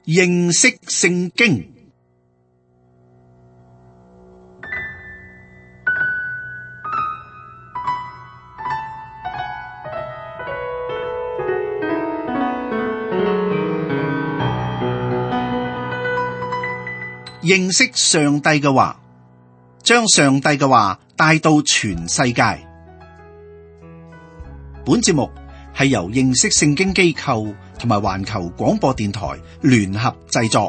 認識聖經。認識上帝嘅話，將上帝嘅話帶到全世界。本節目係由認識聖經機構同埋環球廣播電台聯合製作。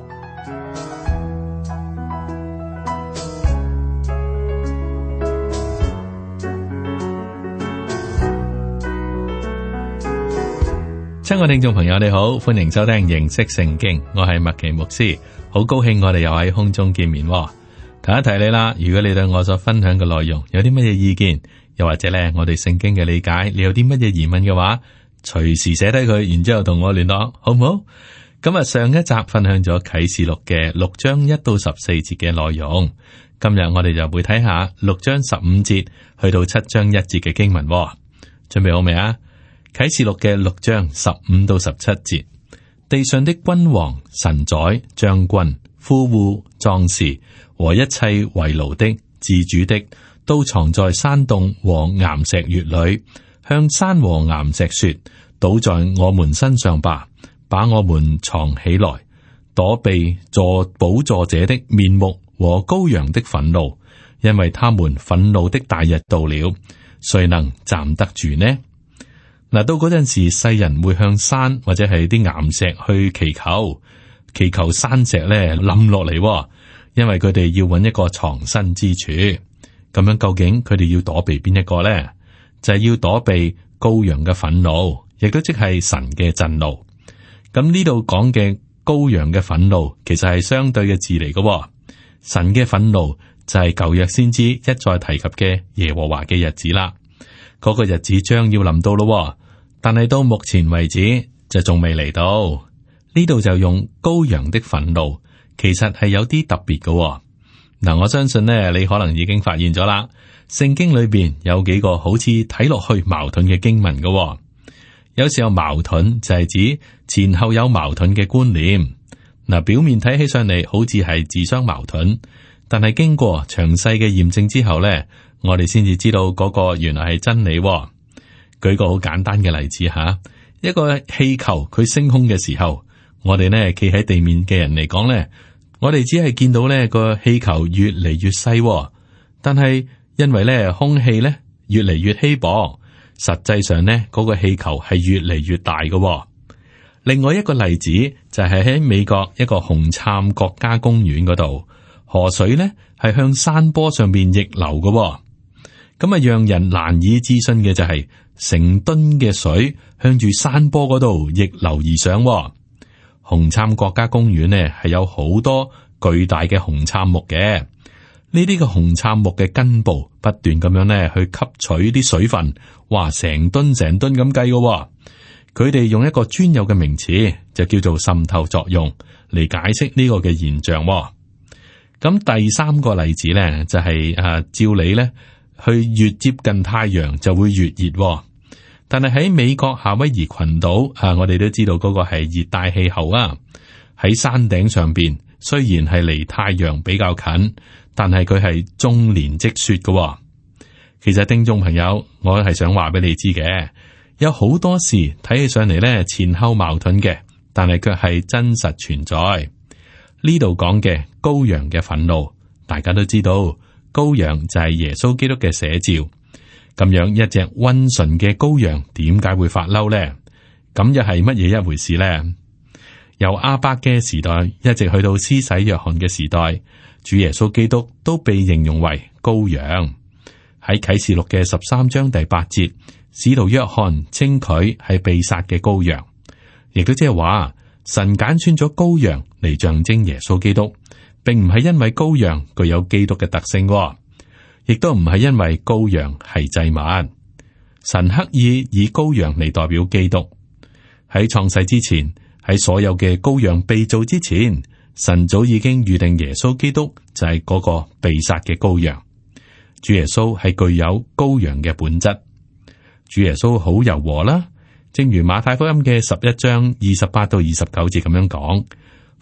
親愛聽眾朋友，你好，歡迎收聽認識聖經，我係麥奇牧師，好高興我哋又喺空中見面。提一提你啦，如果你對我所分享嘅內容有啲乜嘢意見，又或者咧我對聖經嘅理解，你有啲乜嘢疑問嘅話，隨時寫低佢，然之後同我聯絡，好唔好？咁上一集分享咗啟示錄嘅6章1到14節嘅內容，今日我哋就會睇下6章15節去到7章1節嘅經文。準備好未啊？啟示錄嘅6章15到17節，地上的君王、臣宰、將軍、富戶、壯士和一切為奴的、自主的，都藏在山洞和岩石穴裏，向山和岩石說：倒在我們身上吧，把我們藏起來，躲避坐寶座者的面目和羔羊的憤怒，因為他們憤怒的大日到了，誰能站得住呢？嗱，到嗰陣時，世人會向山或者係啲岩石去祈求山石咧冧落嚟，因為佢哋要揾一個藏身之處。咁樣究竟佢哋要躲避邊一個咧？就係要躲避羔羊嘅憤怒，亦都即係神嘅震怒。咁呢度講嘅羔羊嘅憤怒，其實係相對嘅字嚟嘅。神嘅憤怒就係舊約先知一再提及嘅耶和華嘅日子啦。嗰個日子將要臨到咯。但係到目前為止就仲未嚟到。呢度就用羔羊的憤怒，其實係有啲特別嘅。嗱，我相信呢，你可能已經發現咗啦。聖經裏邊有幾個好似睇落去矛盾嘅經文嘅。有時候矛盾就係指前後有矛盾嘅觀念。嗱，表面睇起上嚟好似係自相矛盾，但係經過詳細嘅驗證之後呢，我哋先至知道嗰個原來係真理。舉個好簡單嘅例子吓，一個氣球佢升空嘅時候，我哋呢企喺地面嘅人嚟講呢，我哋只係見到呢個氣球越嚟越細，但係因為呢空氣呢越嚟越稀薄，實際上呢嗰個氣球係越嚟越大嘅。另外一個例子就係喺美國一個紅杉國家公園嗰度，河水呢係向山坡上邊逆流嘅，咁讓人難以置信嘅就係成噸嘅水向住山坡嗰度逆流而上。紅杉國家公園呢係有好多巨大嘅紅杉木嘅，呢啲嘅紅杉木嘅根部不斷咁樣呢去吸取啲水分，哇，成噸咁計嘅。佢哋用一個專有嘅名詞就叫做滲透作用嚟解釋呢個嘅現象。咁第三個例子呢就係照理呢去越接近太陽就會越熱，但係喺美國夏威夷群島我哋都知道嗰個係熱帶氣候啊。喺山頂上邊，雖然係離太陽比較近，但係佢係終年積雪嘅。其實聽眾朋友，我係想話俾你知嘅，有好多事睇起上嚟呢前後矛盾嘅，但係卻係真實存在。呢度講嘅羔羊嘅憤怒，大家都知道。羔羊就係耶穌基督嘅寫照，咁樣一隻溫順嘅羔羊點解會發嬲呢？咁又係乜嘢一回事呢？由亞伯嘅時代一直去到施洗約翰嘅時代，主耶穌基督都被形容為羔羊。喺啟示錄嘅13章第8節，使徒約翰稱佢係被殺嘅羔羊，亦都即係話神揀選咗羔羊嚟象徵耶穌基督。並唔係因為羔羊具有基督嘅特性，亦都唔係因為羔羊係祭物。神刻意以羔羊嚟代表基督。喺創世之前，喺所有嘅羔羊被造之前，神早已經預定耶穌基督就係嗰個被殺嘅羔羊。主耶穌係具有羔羊嘅本質。主耶穌好柔和啦，正如馬太福音嘅11章28到29節咁樣講。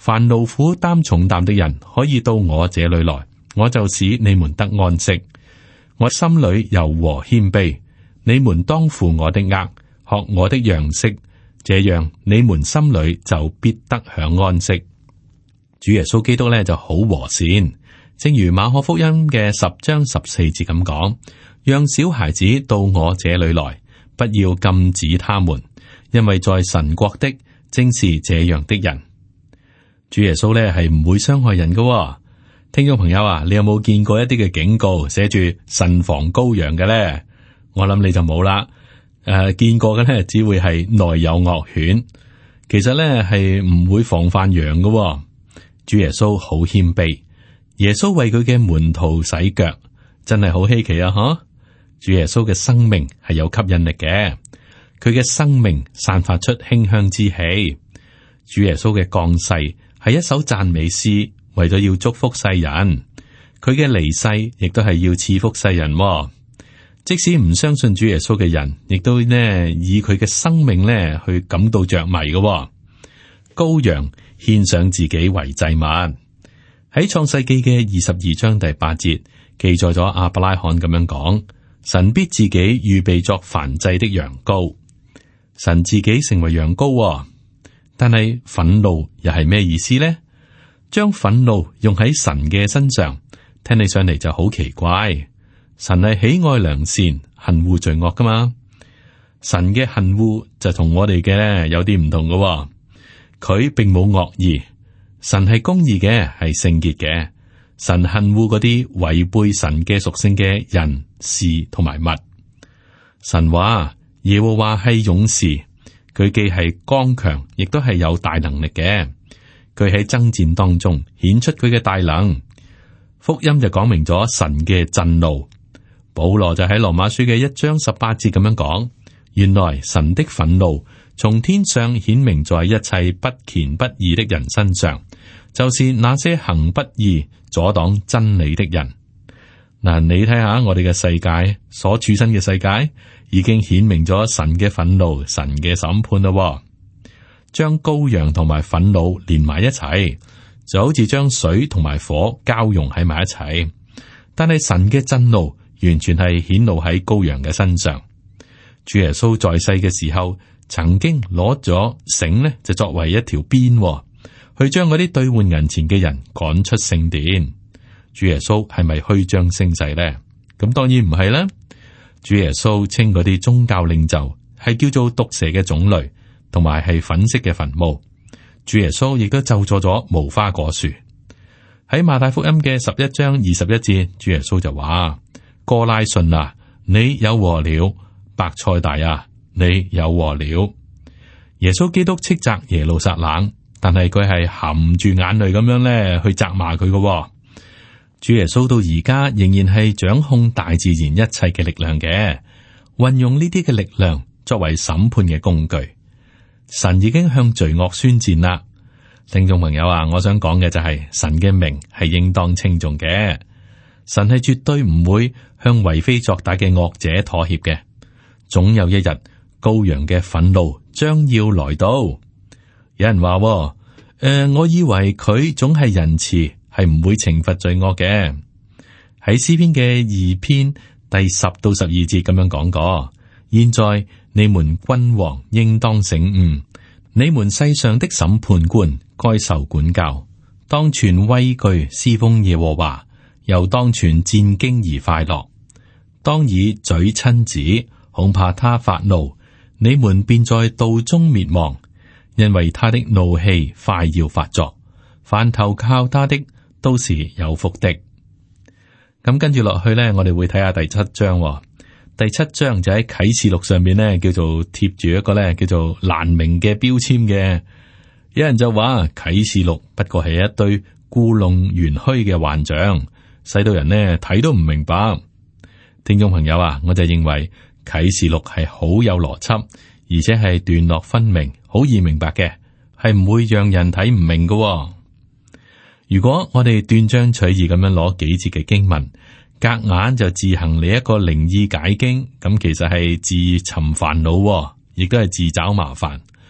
凡勞苦擔重擔的人可以到我這裏來，我就使你們得安息。我心裏柔和謙卑，你們當負我的軛，學我的樣式，這樣你們心裏就必得享安息。主耶穌基督咧就好和善，正如馬可福音嘅10章14節咁講，讓小孩子到我這裏來，不要禁止他們，因為在神國的正是這樣的人。主耶穌咧係唔會傷害人噶。聽眾朋友啊，你有冇見過一啲嘅警告寫住慎防羔羊嘅咧？我諗你就冇啦。見過嘅咧只會係內有惡犬，其實咧係唔會防範羊嘅。主耶穌好謙卑，耶穌為佢嘅門徒洗腳，真係好稀奇啊！嗬，主耶穌嘅生命係有吸引力嘅，佢嘅生命散發出馨香之氣。主耶穌嘅降世係一首讚美詩，為咗要祝福世人，佢嘅離世亦都係要賜福世人。即使唔相信主耶穌嘅人，亦都呢以佢嘅生命呢去感到着迷嘅。羔羊獻上自己為祭物。喺創世記嘅22章第8節記載咗亞伯拉罕咁樣講：神必自己預備作燔祭的羊羔。神自己成為羊羔，但係憤怒又係咩意思呢？將憤怒用喺神嘅身上，聽起上嚟就好奇怪。神係喜愛良善，恨惡罪惡噶嘛？神嘅恨惡就同我哋嘅有啲唔同噶。佢並冇惡意，神係公義嘅，係聖潔嘅。神恨惡嗰啲違背神嘅屬性嘅人事同埋物。神話耶和華係勇士，佢既係剛強，亦都係有大能力嘅。佢喺爭戰當中顯出佢嘅大能。福音就講明咗神嘅震怒。保羅就喺羅馬書嘅1章18節咁樣講：原來神的憤怒從天上顯明在一切不虔不義的人身上，就是那些行不義阻擋真理的人。嗱，你睇下我哋嘅世界，所處身嘅世界已經顯明咗神嘅憤怒、神嘅審判咯。將羔羊同埋憤怒連埋一齊，就好似將水同埋火交融喺埋一齊。但係神嘅震怒完全係顯露喺羔羊嘅身上。主耶穌在世嘅時候，曾經攞咗繩呢，就作為一條鞭，去將嗰啲兌換銀錢嘅人趕出聖殿。主耶穌係咪虛張聲勢呢？咁當然唔係啦。主耶穌稱嗰啲宗教領袖係叫做毒蛇嘅種類，同埋係粉飾嘅墳墓。主耶穌亦都咒詛咗無花果樹。喺馬太福音嘅11章21節，主耶穌就話：哥拉汛啊，你有禍了；伯賽大啊，你有禍了。耶穌基督斥責耶路撒冷，但係佢係含住眼淚咁樣咧去責罵佢嘅。主耶穌到而家仍然係掌控大自然一切嘅力量嘅，運用呢啲嘅力量作為審判嘅工具。神已經向罪惡宣戰啦。聽眾朋友啊，我想講嘅就係神嘅名係應當稱頌嘅。神係絕對唔會向為非作歹嘅惡者妥協嘅。總有一日，羔羊嘅憤怒將要來到。有人話：我以為佢總係仁慈，係唔會懲罰罪惡嘅。喺詩篇嘅2篇第10到12節咁樣講過。現在你們君王應當醒悟，你們世上的審判官該受管教，當存畏懼侍奉耶和華，又當存戰兢而快樂。當以嘴親子，恐怕他發怒，你們便在道中滅亡，因為他的怒氣快要發作。凡投靠他的都是有福的。咁跟住落去呢，我哋會睇下第7章。第7章就喺啟示錄上面呢，叫做貼住一個呢叫做難明嘅標籤嘅。有人就話啟示錄不過係一堆故弄玄虛嘅幻象，使到人呢睇都唔明白。聽眾朋友啊，我就認為啟示錄係好有邏輯，而且係段落分明，好易明白嘅，係唔會讓人睇唔明㗎。如果我哋斷章取義咁樣攞幾節嘅經文，夾硬就自行嚟一個靈意解經，咁其實係自尋煩惱，亦都係自找麻煩。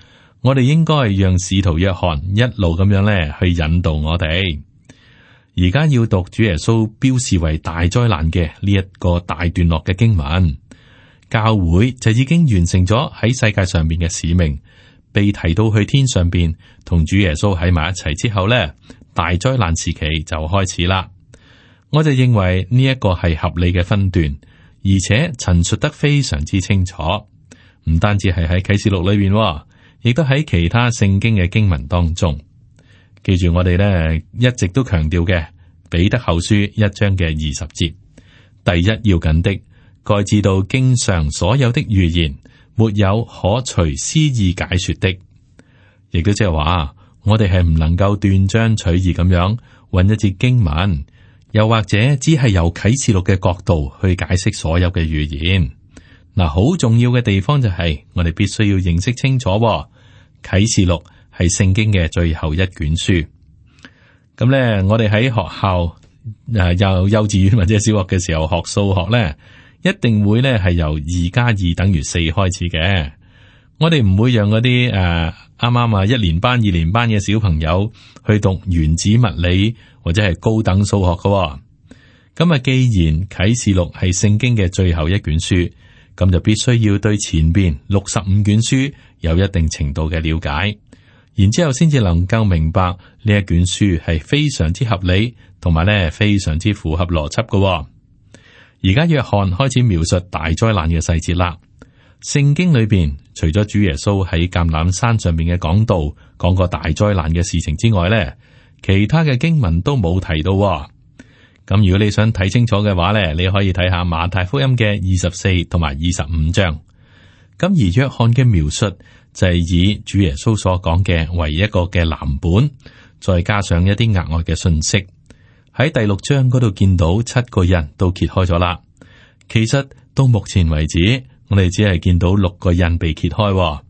我哋應該讓使徒約翰一路咁樣咧去引導我哋。而家要讀主耶穌標示為大災難嘅呢一個大段落嘅經文，教會就已經完成咗喺世界上邊嘅使命，被提到去天上邊同主耶穌喺埋一齊之後呢，大災難時期就開始啦。我就認為呢一個係合理嘅分段，而且陳述得非常之清楚，唔單止係喺啟示錄裏邊，亦都喺其他聖經嘅經文當中。記住我哋呢一直都強調嘅彼得後書1章嘅20節，第一要緊的，該知道經上所有的預言，沒有可隨私意解說的。亦都即係話，我哋係唔能夠斷章取義咁樣揾一節經文，又或者只係由啟示錄嘅角度去解釋所有嘅預言。嗱，好重要嘅地方就係我哋必須要認識清楚，啟示錄係聖經嘅最後一卷書。咁咧，我哋喺學校幼稚園或者小學嘅時候學數學咧，一定會咧係由2+2等於4開始嘅。我哋唔會讓嗰啲啱啱1年班、2年班嘅小朋友去讀原子物理或者係高等數學噶。咁啊，既然啟示錄係聖經嘅最後一卷書，咁就必須要對前邊65卷書有一定程度嘅了解，然之後先至能夠明白呢一卷書係非常之合理，同埋咧非常之符合邏輯噶。而家約翰開始描述大災難嘅細節啦。聖經裏邊除咗主耶穌喺橄欖山上面嘅講道講過大災難嘅事情之外咧，其他嘅經文都冇提到。咁如果你想睇清楚嘅話咧，你可以睇下馬太福音嘅24同埋25章。咁而約翰嘅描述就係以主耶穌所講嘅為一個嘅藍本，再加上一啲額外嘅信息。喺第6章嗰度見到7個印都揭開咗啦。其實到目前為止，我哋只係見到6個印被揭開。呢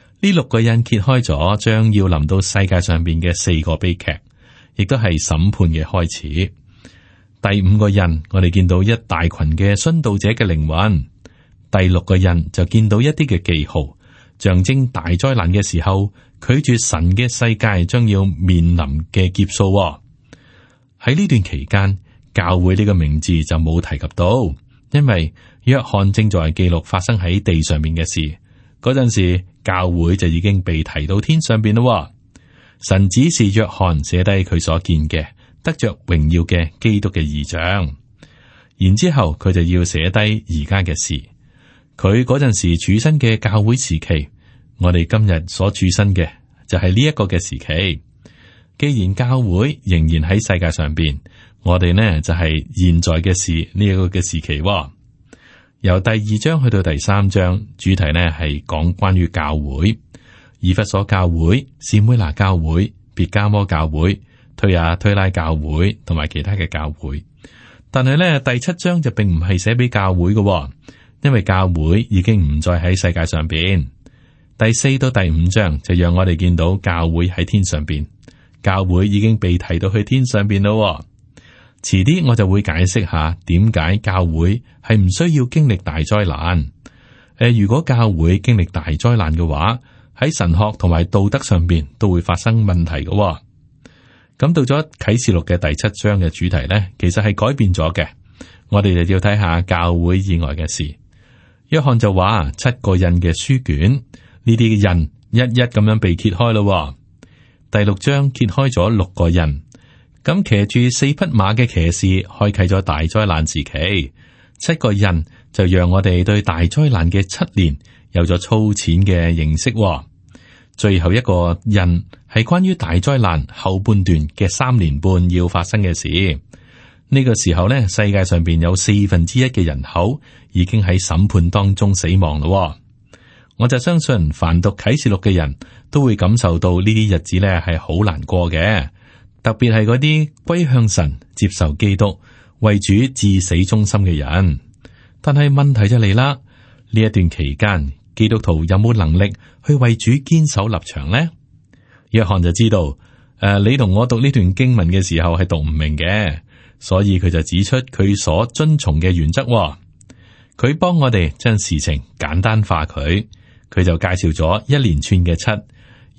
6個印揭開咗，將要臨到世界上邊嘅4個悲劇，亦都係審判嘅開始。第5個印，我哋見到一大群嘅殉道者嘅靈魂。第6個印就見到一啲嘅記號，象徵大災難嘅時候，拒絕神嘅世界將要面臨嘅劫數。喺呢段期間，教會呢個名字就冇提及到，因為約翰正在記錄發生喺地上面嘅事。嗰陣時，教會就已經被提到天上邊咯。神指示約翰寫低佢所見嘅得着榮耀嘅基督嘅異象，然之後佢就要寫低而家嘅事。佢嗰陣時處身嘅教會時期，我哋今日所處身嘅就係呢一個嘅時期。既然教會仍然喺世界上邊，我哋呢就係現在嘅事呢一個嘅時期。由第2章去到第3章，主題呢係講關於教會，以弗所教會、士每拿教會、別迦摩教會、推雅推拉教會同埋其他嘅教會。但係呢第7章就並唔係寫俾教會嘅，因為教會已經唔再喺世界上邊。第4到第5章就讓我哋見到教會喺天上邊。教會已經被提到去天上邊咯。遲啲我就會解釋下點解教會係唔需要經歷大災難。如果教會經歷大災難嘅話，喺神學同埋道德上邊都會發生問題嘅。咁到咗啟示錄嘅第7章嘅主題呢，其實係改變咗嘅。我哋就要睇下教會以外嘅事。約翰就話7個印嘅書卷，呢啲嘅印一一咁樣被揭開咯。第6章揭開咗6個印，咁騎住4匹馬嘅騎士開啟咗大災難時期。7個印就讓我哋對大災難嘅7年有咗粗淺嘅認識。最後一個印係關於大災難後半段嘅3年半要發生嘅事。呢個時候呢，世界上邊有1/4嘅人口已經喺審判當中死亡咯。我就相信凡讀啟示錄嘅人都會感受到呢啲日子咧係好難過嘅，特別係嗰啲歸向神、接受基督、為主至死忠心嘅人。但係問題就嚟啦，呢一段期間，基督徒有冇能力去為主堅守立場呢？約翰就知道，你同我讀呢段經文嘅時候係讀唔明嘅，所以佢就指出佢所遵從嘅原則。佢幫我哋將事情簡單化佢就介紹咗一連串嘅7，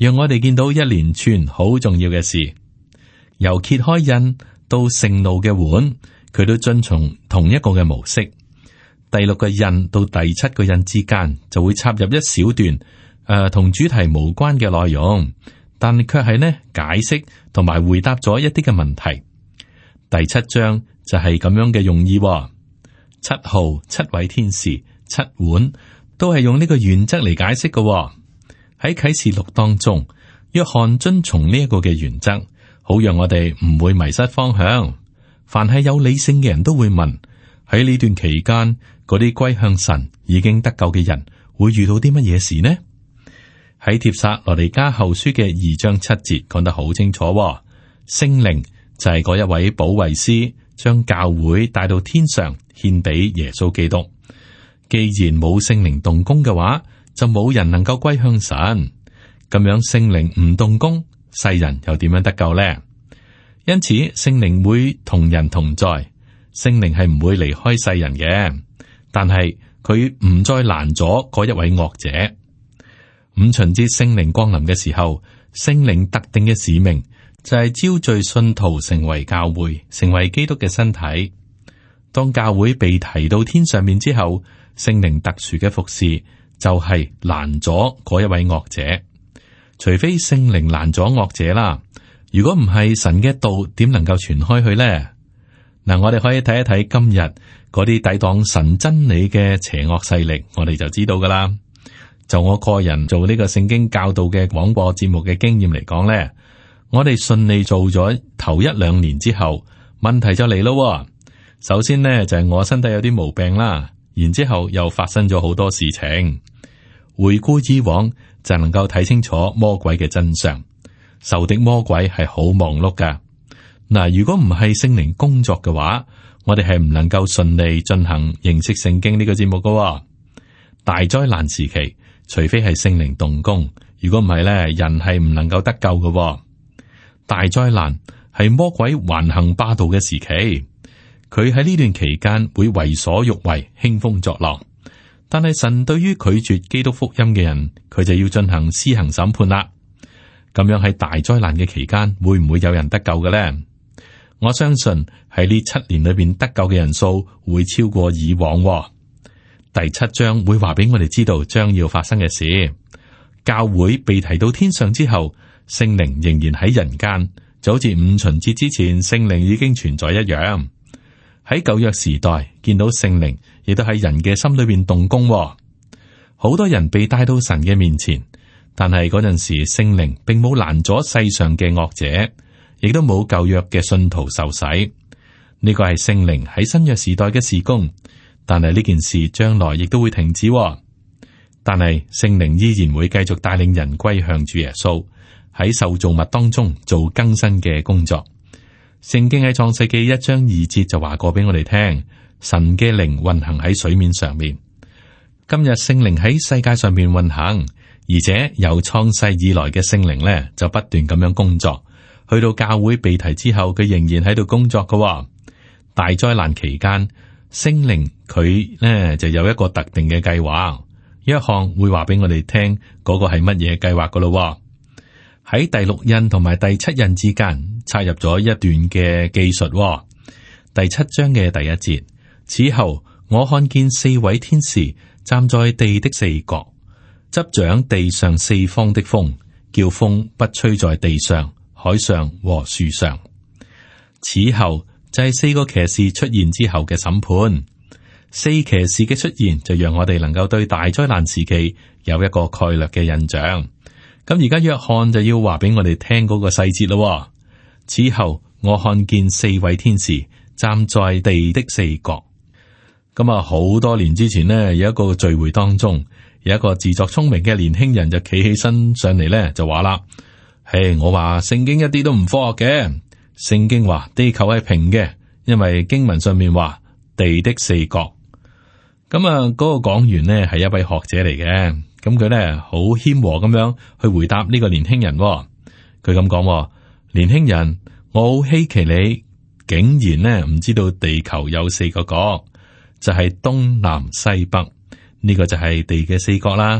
讓我哋見到一連串好重要嘅事，由揭開印到盛怒嘅碗，佢都遵從同一個嘅模式。第六個印到第七個印之間就會插入一小段同主題無關嘅內容，但卻係呢解釋同埋回答咗一啲嘅問題。第七章就係咁樣嘅用意，七號、七位天使、七碗都係用呢個原則嚟解釋嘅。喺啟示錄當中，約翰遵從呢一個嘅原則，好讓我哋唔會迷失方向。凡係有理性嘅人都會問：喺呢段期間，嗰啲歸向神已經得救嘅人會遇到啲乜嘢事呢？喺帖撒羅尼迦後書嘅2章7節講得好清楚，聖靈就係嗰一位保惠師，將教會帶到天上，獻俾耶穌基督。既然冇聖靈動工嘅話，就冇人能夠歸向神。咁樣聖靈唔動工，世人又點樣得救呢？因此聖靈會同人同在，聖靈係唔會離開世人嘅，但係佢唔再攔阻嗰一位惡者。五旬節聖靈降臨嘅時候，聖靈特定嘅使命就係招聚信徒成為教會，成為基督嘅身體。當教會被提到天上面之後，聖靈特殊嘅服侍就係攔阻嗰一位惡者。除非聖靈攔阻惡者啦，如果唔係，神嘅道點能夠傳開去呢？嗱，我哋可以睇一睇今日嗰啲抵擋神真理嘅邪惡勢力，我哋就知道噶啦。就我個人做呢個聖經教導嘅廣播節目嘅經驗嚟講呢，我哋順利做咗頭1、2年之後，問題就嚟咯。首先呢，就係我身體有啲毛病啦，然之後又發生咗好多事情。回顧以往就能夠睇清楚魔鬼嘅真相。仇敵魔鬼係好忙碌噶。嗱，如果唔係聖靈工作嘅話，我哋係唔能夠順利進行認識聖經呢個節目噶。大災難時期，除非係聖靈動工，如果唔係咧，人係唔能夠得救噶。大災難係魔鬼橫行霸道嘅時期，佢喺呢段期間會為所欲為，興風作浪。但係神對於拒絕基督福音嘅人，佢就要進行施行審判啦。咁樣喺大災難嘅期間，會唔會有人得救嘅呢？我相信喺呢7年裏邊得救嘅人數會超過以往。第7章會話俾我哋知道將要發生嘅事。教會被提到天上之後，聖靈仍然喺人間，就好似五旬節之前聖靈已經存在一樣。喺舊約時代見到聖靈，亦都喺人嘅心裏邊動工。好多人被帶到神嘅面前，但係嗰陣時聖靈並冇攔阻世上嘅惡者，亦都冇舊約嘅信徒受洗。呢個係聖靈喺新約時代嘅事工，但係呢件事將來亦都會停止。但係聖靈依然會繼續帶領人歸向主耶穌，喺受造物當中做更新嘅工作。聖經喺創世記1章2節就話過俾我哋聽，神嘅靈運行喺水面上面。今日聖靈喺世界上面運行，而且由創世以來嘅聖靈呢，就不斷咁樣工作。去到教會被提之後，佢仍然喺度工作㗎。大災難期間，聖靈佢呢就有一個特定嘅計劃。約翰會話俾我哋聽嗰個係乜嘢計劃㗎咯。喺第6印同埋第7印之間插入咗一段嘅記述。第7章嘅第1節，此後我看見4位天使站在地的4角，執掌地上4方的風，叫風不吹在地上、海上和樹上。此後就係4個騎士出現之後嘅審判。4騎士嘅出現就讓我哋能夠對大災難時期有一個概略嘅印象。咁而家約翰就要話俾我哋聽嗰個細節咯。此後我看見4位天使站在地的4角。咁啊，好多年之前呢，有一個聚會當中，有一個自作聰明嘅年輕人就企起身上嚟呢，就話啦：我話聖經一啲都唔科學嘅。聖經話地球係平嘅，因為經文上面話地的4角。咁啊，嗰個講員呢係一位學者嚟嘅。咁佢咧好謙和咁樣去回答呢個年輕人。佢咁講：年輕人，我好稀奇你竟然呢唔知道地球有4個角，就係東南西北，呢個就係地嘅4角啦。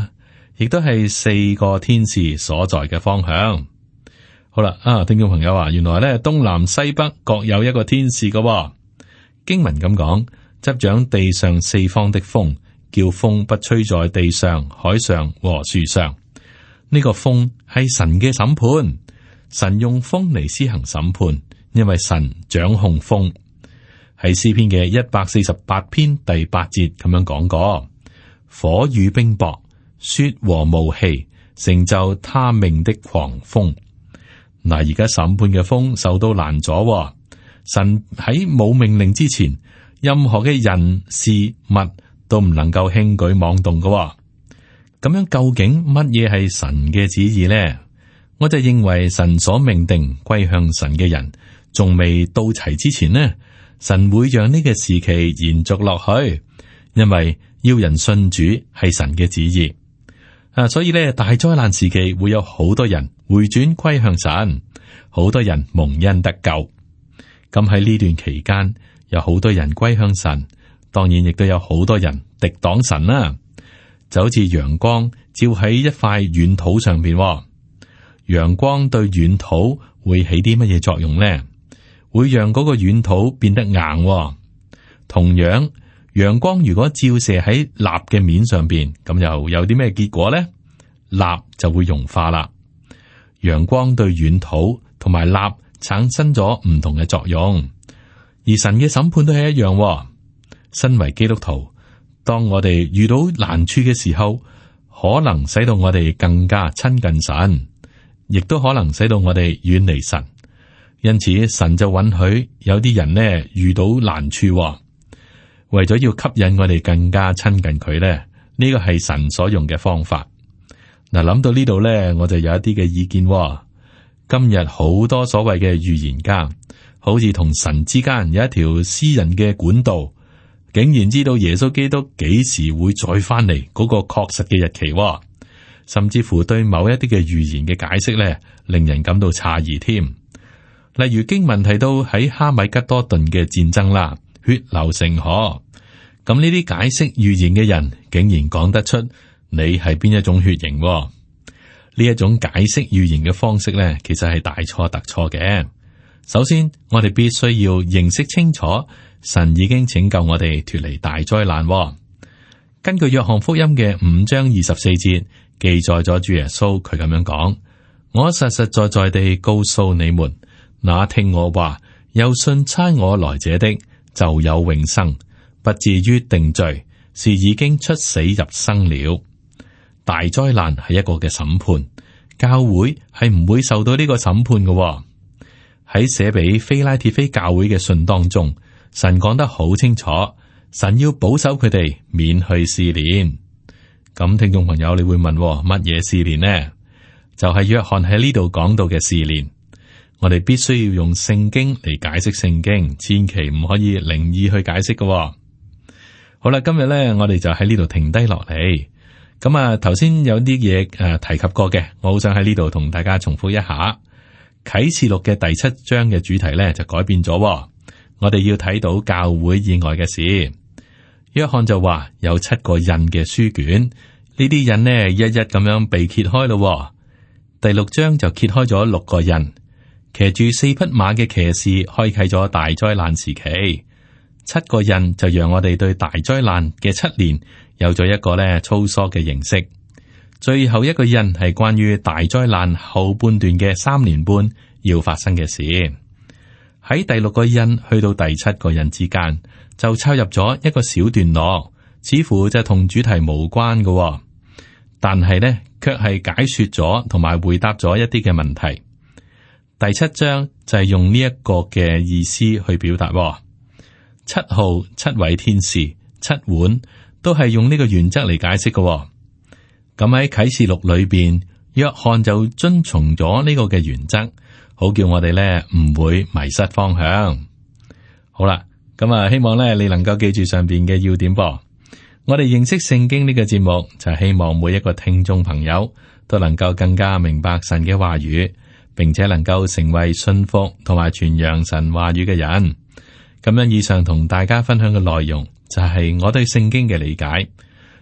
亦都係4個天使所在嘅方向。好啦，聽眾朋友啊，原來咧東南西北各有一個天使嘅。經文咁講，執掌地上4方的風，叫風不吹在地上、海上和樹上。呢個風係神嘅審判，神用風嚟施行審判，因為神掌控風。喺詩篇嘅148篇第8節咁樣講過，火與冰雹、雪和霧氣，成就他命的狂風。嗱，而家審判嘅風受到攔阻，神喺冇命令之前，任何嘅人事物都唔能夠輕舉妄動嘅。咁樣究竟乜嘢係神嘅旨意呢？我就認為神所命定歸向神嘅人，仲未到齊之前呢，神會讓呢個時期延續落去，因為要人信主係神嘅旨意。所以咧，大災難時期會有好多人回轉歸向神，好多人蒙恩得救。咁喺呢段期間，有好多人歸向神，當然亦都有好多人敵擋神啦。就好似陽光照喺一塊軟土上邊，陽光對軟土會起啲乜嘢作用呢？會讓嗰個軟土變得硬。同樣，陽光如果照射喺蠟嘅面上邊，咁又有啲咩結果呢？蠟就會融化啦。陽光對軟土同埋蠟產生咗唔同嘅作用，而神嘅審判都係一樣。身為基督徒，當我哋遇到難處嘅時候，可能使到我哋更加親近神，亦都可能使到我哋遠離神。因此，神就允許有啲人呢遇到難處，為咗要吸引我哋更加親近佢呢，呢個係神所用嘅方法。嗱，諗到呢度呢，我就有一啲嘅意見。今日好多所謂嘅預言家，好似同神之間有一條私人嘅管道，竟然知道耶穌基督幾時會再翻嚟嗰個確實嘅日期，甚至乎對某一啲嘅預言嘅解釋呢，令人感到詫異添。例如經文提到喺哈米吉多頓嘅戰爭啦，血流成河。咁呢啲解釋預言嘅人，竟然講得出你係邊一種血型？呢一種解釋預言嘅方式呢，其實係大錯特錯嘅。首先，我哋必須要認識清楚，神已經拯救我哋脫離大災難。根據約翰福音嘅5章24節記載咗主耶穌佢咁樣講：我實實在在地告訴你們，那聽我話又信差我來者的，就有永生，不至於定罪，是已經出死入生了。大災難係一個嘅審判，教會係唔會受到呢個審判嘅。喺寫俾非拉鐵非教會嘅信當中，神講得好清楚，神要保守佢哋免去試煉。咁聽眾朋友，你會問乜嘢試煉呢？就係約翰喺呢度講到嘅試煉。我哋必須要用聖經嚟解釋聖經，千祈唔可以靈意去解釋嘅。好啦，今日咧，我哋就喺呢度停低落嚟。咁啊，頭先有啲嘢提及過嘅，我好想喺呢度同大家重複一下。啟示錄嘅第7章嘅主題咧就改變咗，我哋要睇到教會以外嘅事。約翰就話有7個印嘅書卷，呢啲印呢一一咁樣被揭開咯。第6章就揭開咗6個印，騎住4匹馬嘅騎士開啟咗大災難時期。7個印就讓我哋對大災難嘅7年有咗一個咧粗疏嘅認識。最後一個印係關於大災難後半段嘅3年半要發生嘅事。喺第6個印去到第7個印之間，就插入咗一個小段落，似乎就同主題無關嘅，但係呢，卻係解說咗同埋回答咗一啲嘅問題。第7章就係用呢一個嘅意思去表達。7號、7位天使、7碗都係用呢個原則嚟解釋嘅。咁喺啟示錄裏邊，約翰就遵從咗呢個嘅原則，好叫我哋咧唔會迷失方向。好啦，咁啊，希望咧你能夠記住上邊嘅要點噃。我哋認識聖經呢個節目，就係希望每一個聽眾朋友都能夠更加明白神嘅話語，並且能夠成為信服同埋傳揚神話語嘅人。咁樣以上同大家分享嘅內容，就係我對聖經嘅理解。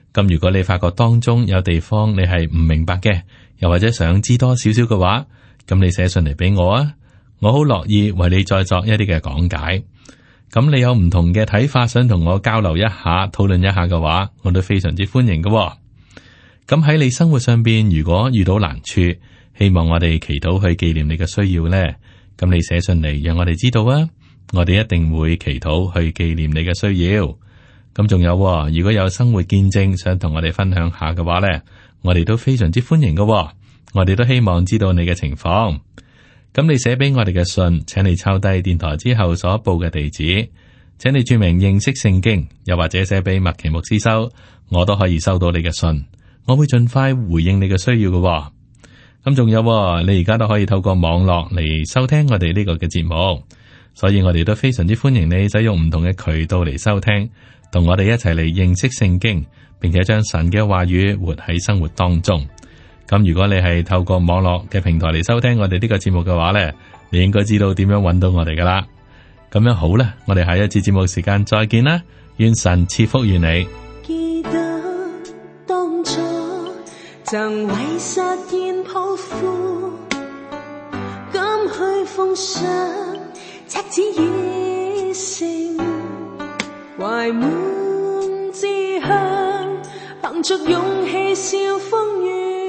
咁如果你發覺當中有地方你係唔明白嘅，又或者想知多少少嘅話，咁你寫信嚟俾我啊，我好樂意為你再作一啲嘅講解。咁你有唔同嘅睇法，想同我交流一下、討論一下嘅話，我都非常之歡迎嘅喎。咁喺你生活上邊，如果遇到難處，希望我哋祈禱去紀念你嘅需要呢，咁你寫信嚟讓我哋知道啊，我哋一定會祈禱去紀念你嘅需要。咁仲有喎，如果有生活見證想同我哋分享下嘅話呢，我哋都非常之歡迎嘅喎。我哋都希望知道你嘅情況。咁你寫俾我哋嘅信，請你抄低電台之後所報嘅地址，請你注明認識聖經，又或者寫俾麥奇牧師收，我都可以收到你嘅信，我會盡快回應你嘅需要嘅。咁仲有，你而家都可以透過網絡嚟收聽我哋呢個嘅節目，所以我哋都非常之歡迎你使用唔同嘅渠道嚟收聽，同我哋一齊嚟認識聖經，並且將神嘅話語活喺生活當中。咁如果你係透過網絡嘅平台嚟收聽我哋呢個節目嘅話呢，你應該知道點樣揾到我哋噶啦。咁樣好啦，我哋下一次節目時間再見啦，願神賜福於你。 記得當初曾為實現抱負，甘去奉上赤子熱誠，懷滿志向，憑着勇氣笑風雨。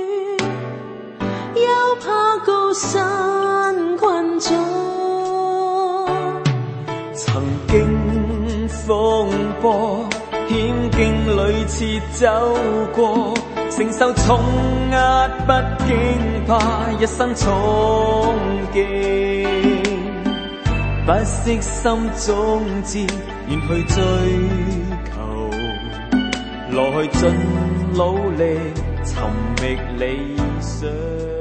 又怕高山困阻， 曾經風波險境屢次走過，承受重壓不驚怕，一生衝擊，不惜心中志，願去追求，來盡努力尋覓理想。